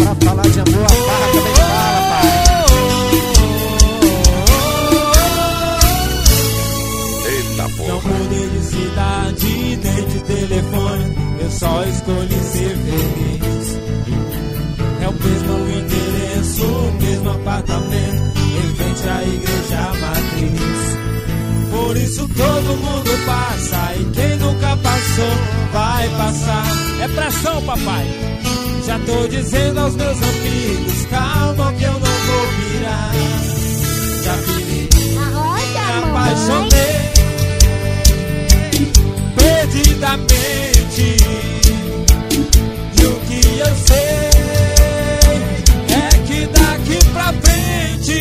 Pra falar de amor, a barra também fala, pai. Eita porra. Não mudei de cidade nem de telefone, eu só escolhi ser feliz. É o mesmo endereço, o mesmo apartamento, em frente à igreja matriz. Por isso todo mundo passa, e quem nunca passou vai passar. É pressão, papai. Já tô dizendo aos meus amigos, calma que eu não vou virar. Já virei, me apaixonei perdidamente. E o que eu sei é que daqui pra frente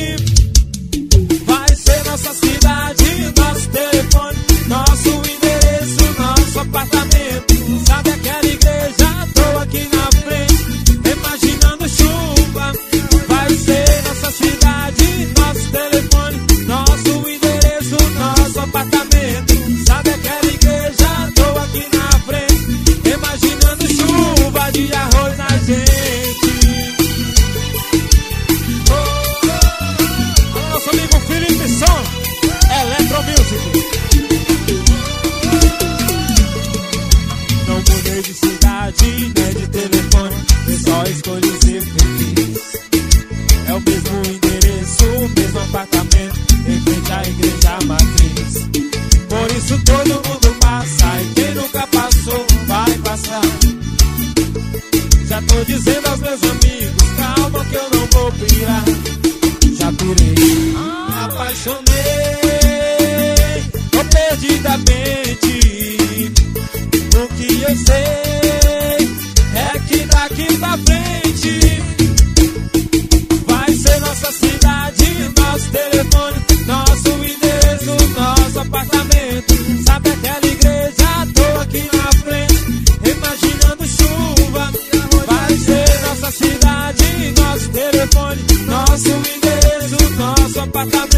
vai ser nossa cidade, nosso telefone, nosso endereço, nosso apartamento. Sabe aquela igreja? Tô aqui na frente, imaginando chuva. Vai ser nossa cidade, nosso telefone, nosso endereço, nosso apartamento. Sabe aquela igreja? Tô aqui na frente, imaginando chuva de arroz na gente. Nosso amigo Felipe Som, Electro Music. Não mudei de cidade, nem de telefone, eu só escolhi ser feliz. É o mesmo endereço, o mesmo apartamento, em frente à igreja matriz. Por isso todo mundo passa, e quem nunca passou vai passar. Já tô dizendo aos meus amigos, calma que eu não vou pirar. Já pirei, me apaixonei, tô perdidamente. O que eu sei é que daqui pra frente vai ser nossa cidade, nosso telefone, nosso endereço, nosso apartamento. Sabe aquela igreja? Tô aqui na frente, imaginando chuva. Vai ser nossa cidade, nosso telefone, nosso endereço, nosso apartamento.